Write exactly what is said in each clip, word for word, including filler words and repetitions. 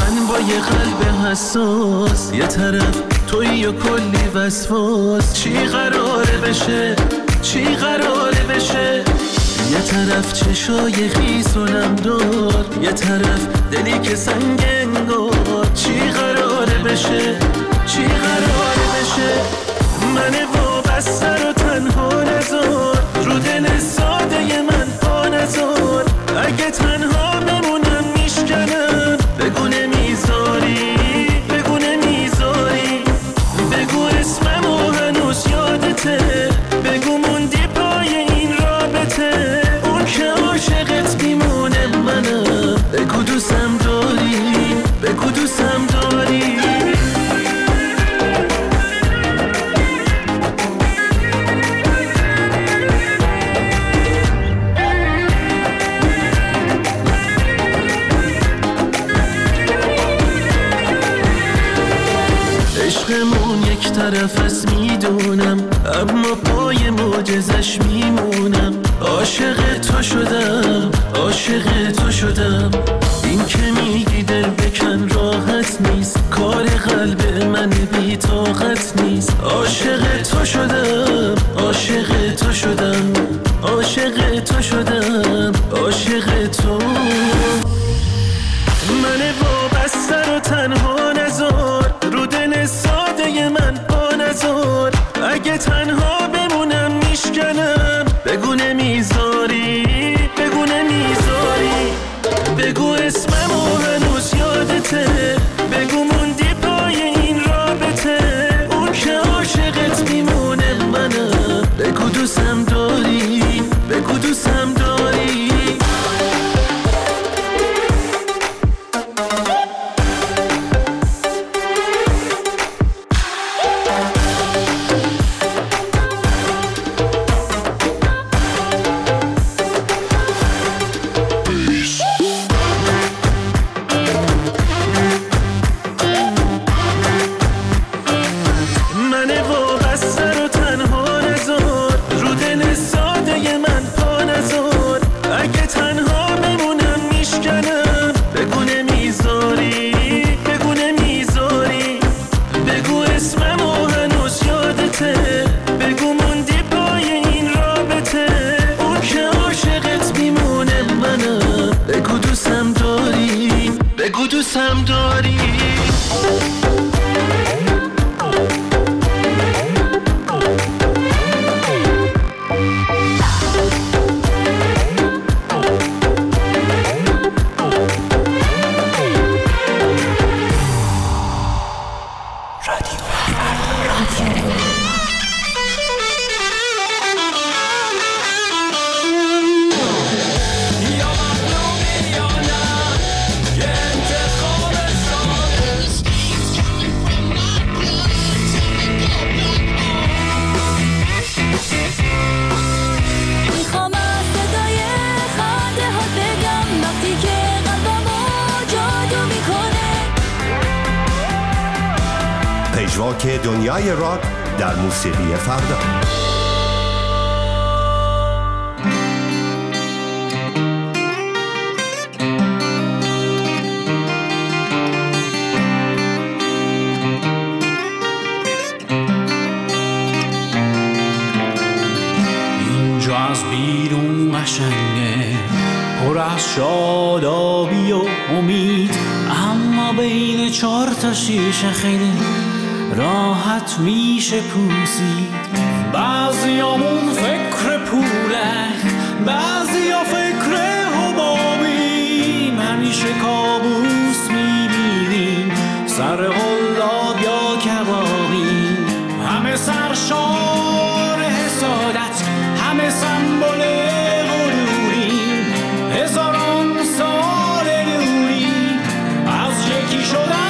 من با یه قلب حساس، یه طرف توی و کلی وسواس. چی قراره بشه چی قراره بشه؟ یه طرف چشای خیس و نمدار، یه طرف دلی که سنگ انگار. چی قراره بشه چی قراره بشه؟ من وابسته رو تنها نذار، رو دل ساده من پا نذار. اگه تنها بمونم میشکنم، بگو نمیذاری بگو نمیذاری. بگو اسممو هنوز یادته، بگو موندی پای این رابطه. اون که عاشقت میمونه منم، بگو دوستم داری بگو دوستم داری. عشقمون یک طرف از میدونم، اما پای معجزش میمونم. عاشق تو شدم عاشق تو شدم. این که میگی دل بکن راحت نیست، کار قلب من بی طاقت نیست. عاشق تو شدم عاشق تو شدم عاشق تو شدم عاشق تو. من وابسته رو تنها نذار، رو دل ساده من پا نذار. اگه تنها بمونم میشکنم، بگو نمیذاری بگو نمیذاری. بگو اسممو هنوز یادته، بگو موندی پای این رابطه. اون که عاشقت میمونه منم، بگو دوستم داری بگو دوستم داری. دوستم داری. پژواک دنیای راک در موسیقی فردا. اینجا از بیرون قشنگه، پر از شادابی و امید، اما بین چهار تا شیشه خیلی راحت میشه پوسید. بعضیامون فکر پوله، بعضیا فکر حبابیم. همیشه کابوس میبینیم، سر غلاب یا کبابیم. همه سرشار حسادت، همه سمبل غروریم. هزاران سال نوریم، از یکی شدن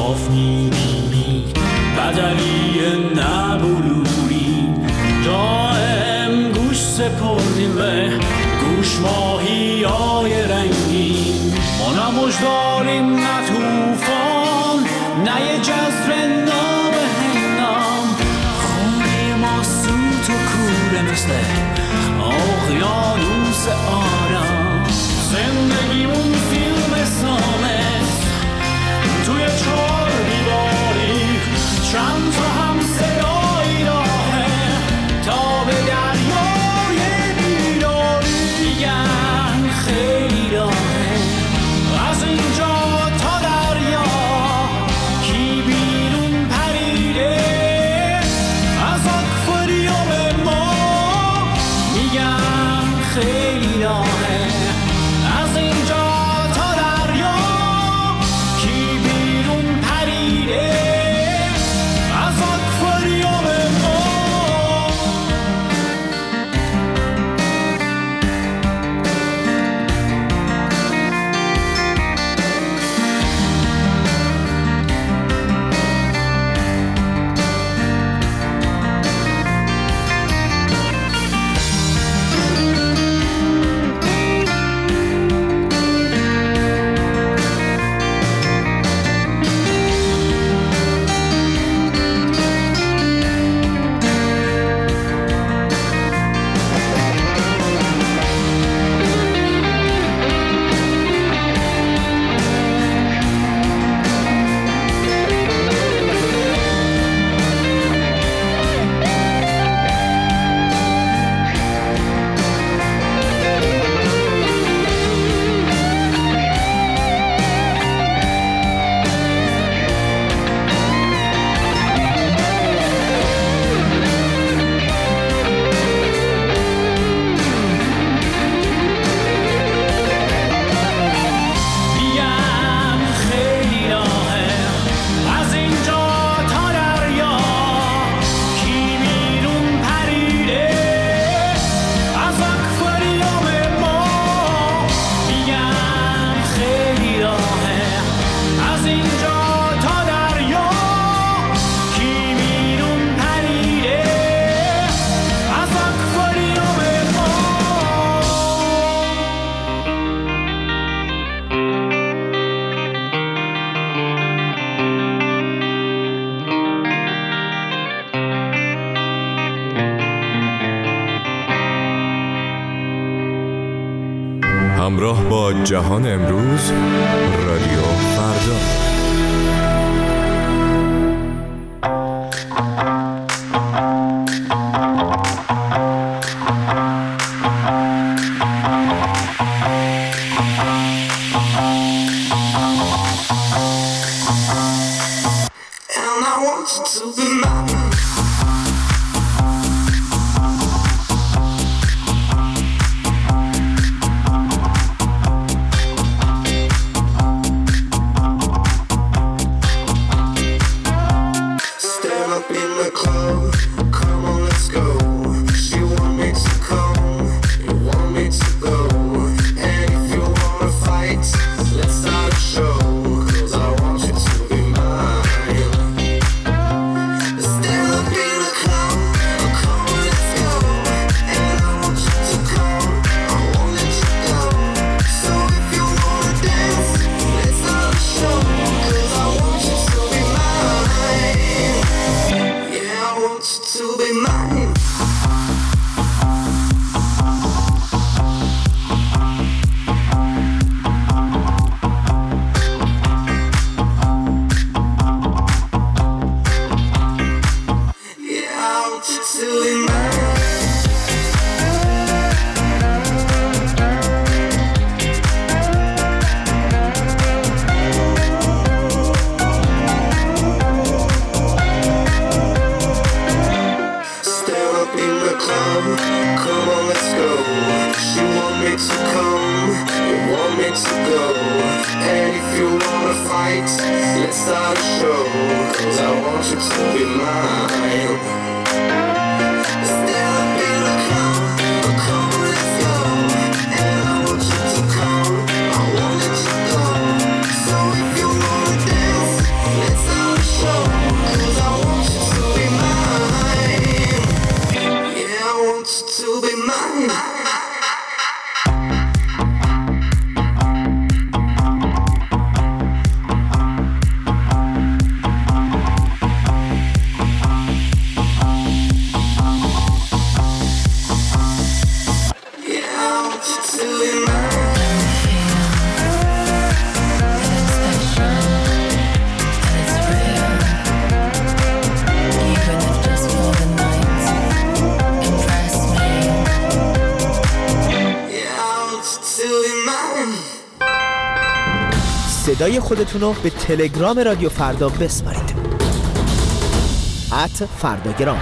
صاف میبینی بدلی نبلوری دائم گوش سپردیم به گوش ماهی های رنگین ما نه مجداریم نه توفان نه یه جذر نام هنگام خونی ما سوت و کوره مثل اقیانوس آرام زندگیمون فیلم سامت توی چهار دیواری چند تا هم صدایی راهه تا به دریای بیداری میگن خیلی راهه از اینجا تا دریا کی بیرون پریده از آکواریوم ما میگن خیلی راهه از اینجا تا دریا کی بیرون پریده از آکواریوم ما همراه با جهان امروز رادیو فردا. Let's صدای خودتون رو به تلگرام رادیو فردا بسپارید. ات فرداگرام.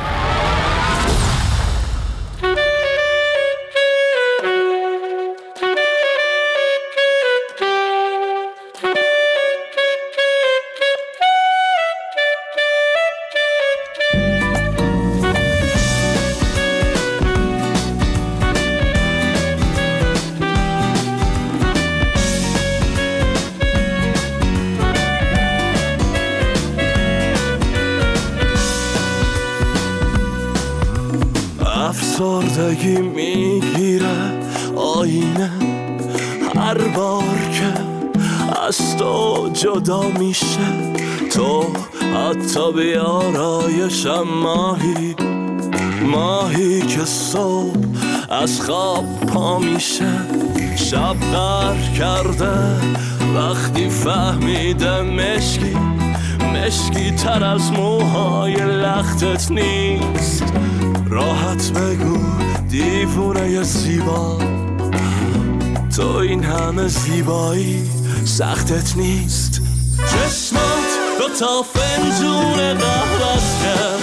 افسردگی میگیره آینه هر بار که از تو جدا میشه، تو حتی بیارایشم ماهی ماهی که صبح از خواب پا میشه، شب غر کرده وقتی فهمیده مشکی مشکی تر از موهای لختت نیست. راحت بگو دیوونه زیبا، تو این همه زیبایی سختت نیست. چشمات دو تا فنجون قهوه‌ست که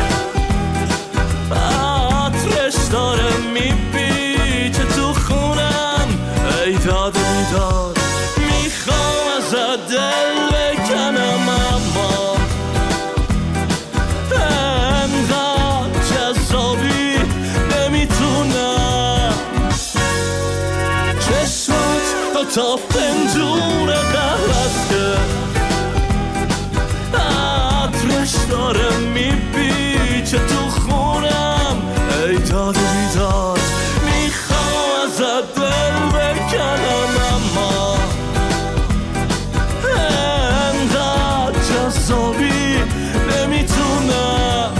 عطرش داره میپیچه تو خونم، ای داد بیداد میخوام ازت دل بکنم، اما انقدر جذابی نمیتونم. چشمات دو تا فنجون قهوه‌ست که عطرش داره میپیچه تو خونم، ای داد بیداد میخوام ازت دل بکنم، اما انقدر جذابی نمیتونم.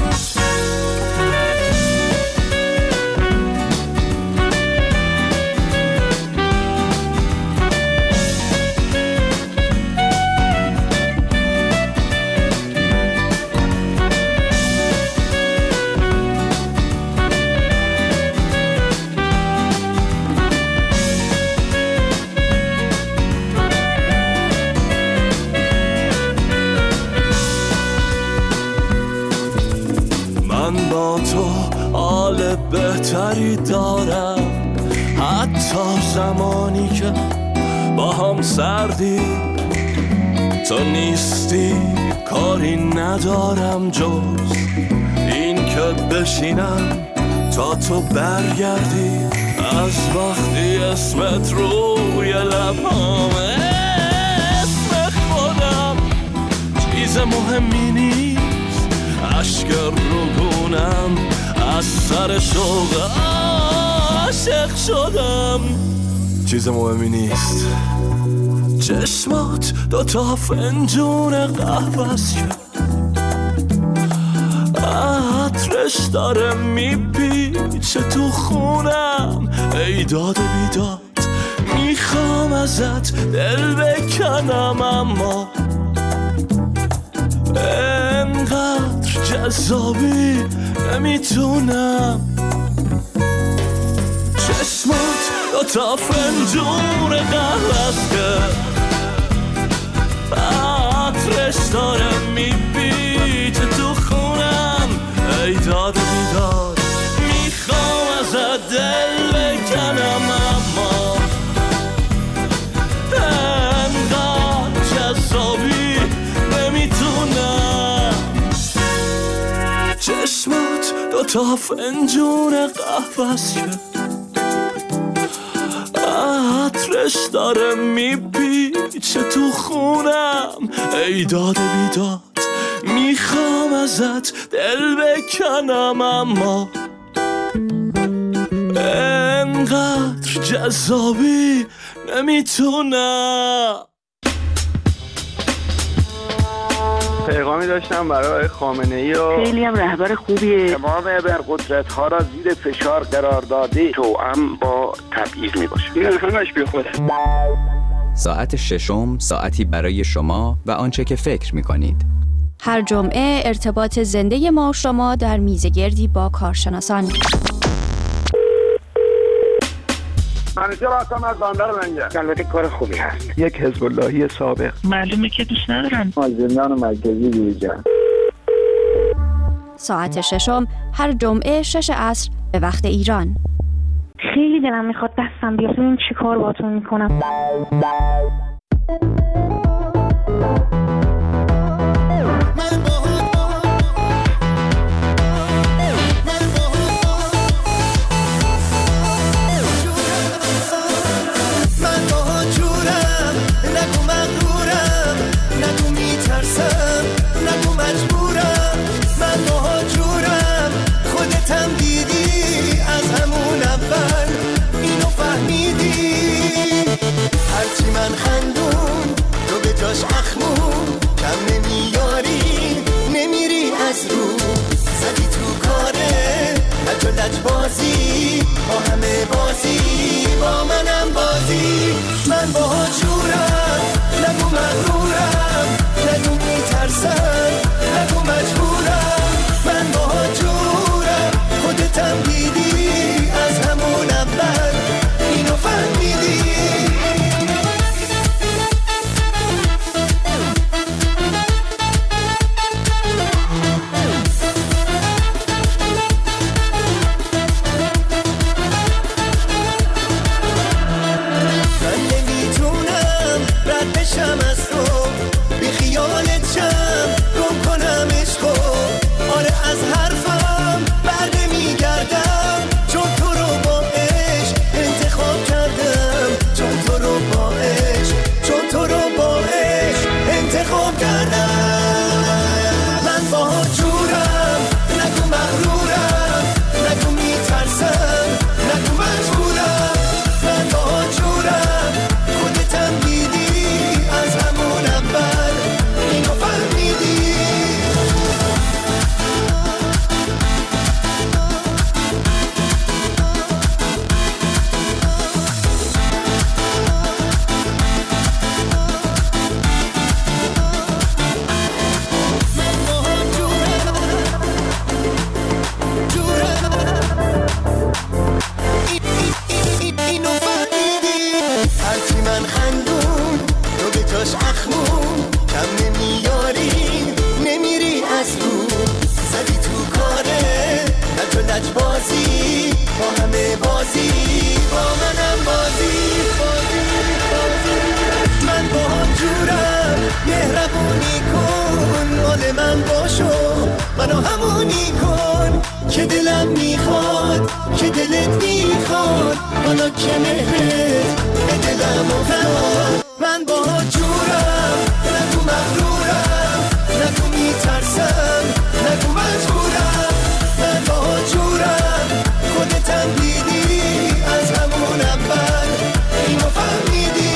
من با تو حال بهتری دارم، حتی زمانی که با هم سردی، تو نیستی کاری ندارم جز این که بشینم تا تو برگردی. از وقتی اسمت روی لبامه، اسم خودم چیز مهمی نیست، اشک روگونم از سر شوق عاشق شدم، چیز مهمی نیست. چشمات دوتا فنجون قهوه‌ست که عطرش داره میپیچه تو خونم، ای داد بیداد میخوام ازت دل بکنم، اما انقدر جذابی نمیتونم. چشمات دوتا فنجون قهوه‌ست که عطرش داره میپیچه تو خونم، ای داد بیداد میخوام ازت دل بکنم، اما انقدر جذابی نمیتونم. چشمات دوتا فنجون قهوه‌ست که عطرش داره میپیچه تو خونم، ای داد بیداد میخوام ازت دل بکنم، اما انقدر جذابی نمیتونم. پیغامی داشتم برای خامنه‌ای و خیلی هم رهبر خوبیه، تمام ابرقدرت ها را زیر فشار قرار داده، توأم با تبعیض می باشه. این همش بی خوده. ساعت ششم ساعتی برای شما و آنچه که فکر می کنید. هر جمعه ارتباط زنده ما و شما در میزگردی با کارشناسان. منیژه راستم از بندر لنگه. البته کار خوبی هست. یک حزب اللهی سابق. معلومه که دوست ندارن. از زندان مرکزی بیرون. ساعت ششم هر جمعه شش عصر به وقت ایران. خیلی دلم میخواد دستم بیاد ببین چی کار باهاتون میکنم. بازی با همه بازی با منم بازی من با جورم نگو مغرورم نگو میترسم نگو مجبورم من با جورم خودتم دیدی از همون اول اینو فهمیدی منو همونی کن که دلم میخواد که دلت میخواد حالا که مهرت به دلم افتاد من با جورم نگو مغرورم نگو میترسم نگو مجبورم من با جورم خودتم دیدی از همون اول اینو فهمیدی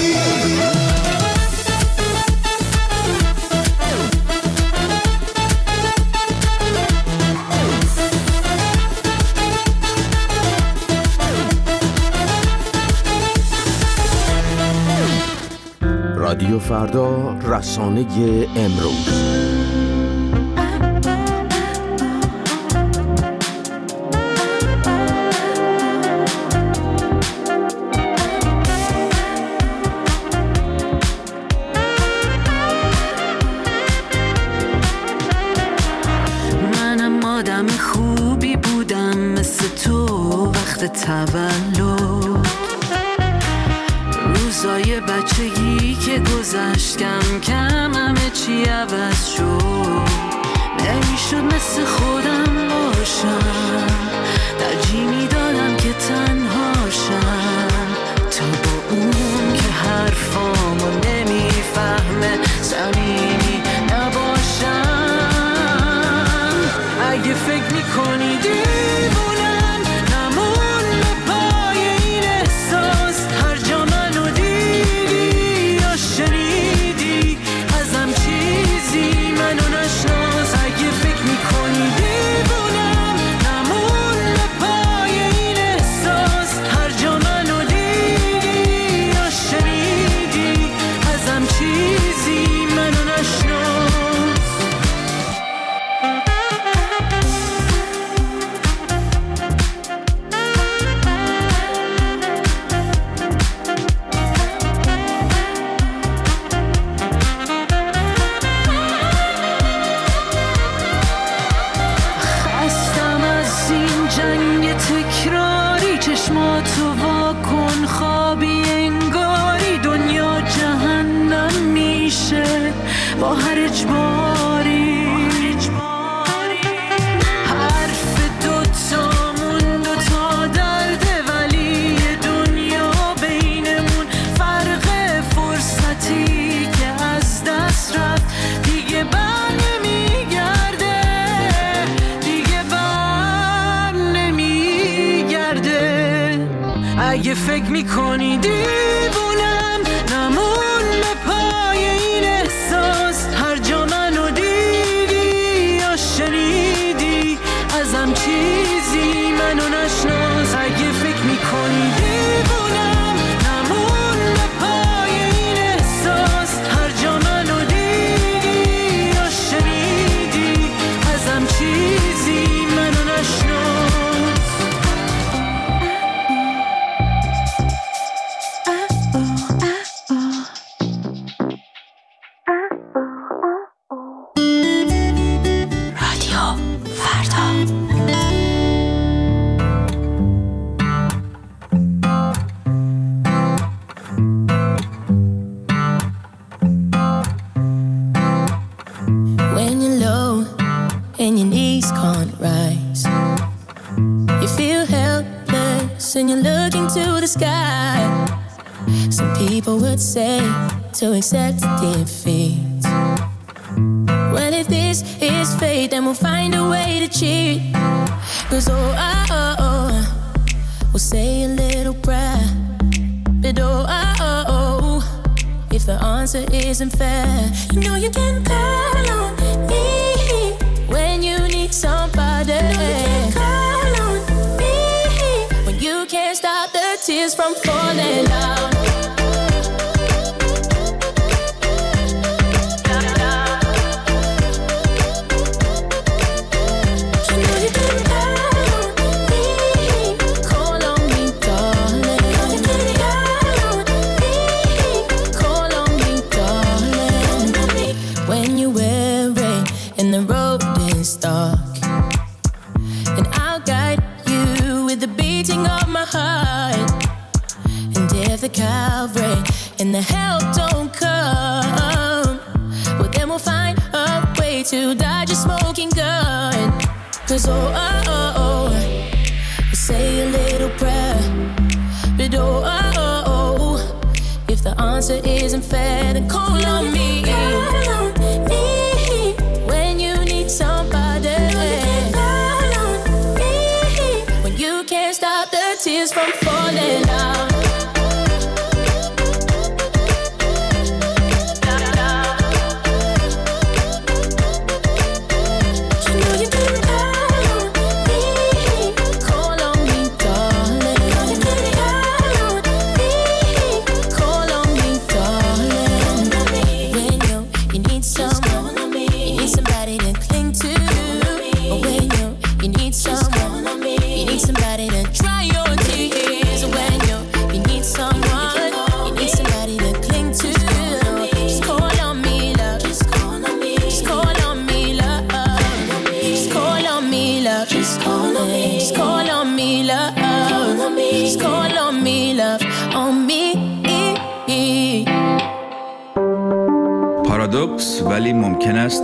رادیو فردا، رسانه امروز. منم آدم خوبی بودم مثل تو وقت تولد، روزای بچگی که گذشت کم کم همه چی عوض شد، نمیشد مثل خودم باشم، ترجیح میدادم که تنهاشم تا با اون که حرفامو نمیفهمه صمیمی نباشم. اگه فکر میکنی دیوونم نمون به پای این احساس، هر جا منو دیدی یا شنیدی ازم چیزی منو نشناس. اگه فکر میکنی با هر اجباری. حرف دوتامون دوتا درده ولی دنیا بینمون فرق فرصتی که از دست رفت دیگه بر نمیگرده، دیگه بر نمیگرده. اگه فکر میکنی دیوونم نمون به پای این احساس، هر جا منو دیدی یا شنیدی ازم چیزی منو نشناس. اگه فکر میکنی دیوونم نمون به پای این احساس، هر جا منو دیدی یا شنیدی ازم چیزی منو نشناس. رادیو فردا. When you're low and your knees can't rise, you feel helpless and you're looking to the sky. Some people would say to accept defeat. Well, if this is fate, then we'll find a way to cheat. Cause oh, oh, oh, oh, we'll say a little prayer. But oh, oh, oh, oh, if the answer isn't fair, you know you can call on me when you need somebody. You know you can call on me when you can't stop the tears from falling down. You know you can call on me, call on me, darling. You can call on me, call on me, darling. When you're weary and the road is dark, and I'll guide you with the beating of my heart. And if the Calvary and the help don't come, well then we'll find a way to dodge a smoking gun. Cause oh, oh, oh, oh, we'll say a little prayer. But oh, oh, oh, oh, if the answer isn't fair, then call on me. Call on me when you need somebody. Call on me when you can't stop the tears from falling down. You know you can call on me, call on me, darling. You can call on me, call on me, darling. When you you need someone, you need somebody to cling to. Or when you you need someone, you need somebody to dry your tears. When you you need someone, you need somebody to cling to. Just call on me, love. Just call on me. Just call on me, love. Just call on me, love. Just call on me. Just call on me, love. Just call on me, love. On me. پارادوکس ولی ممکن است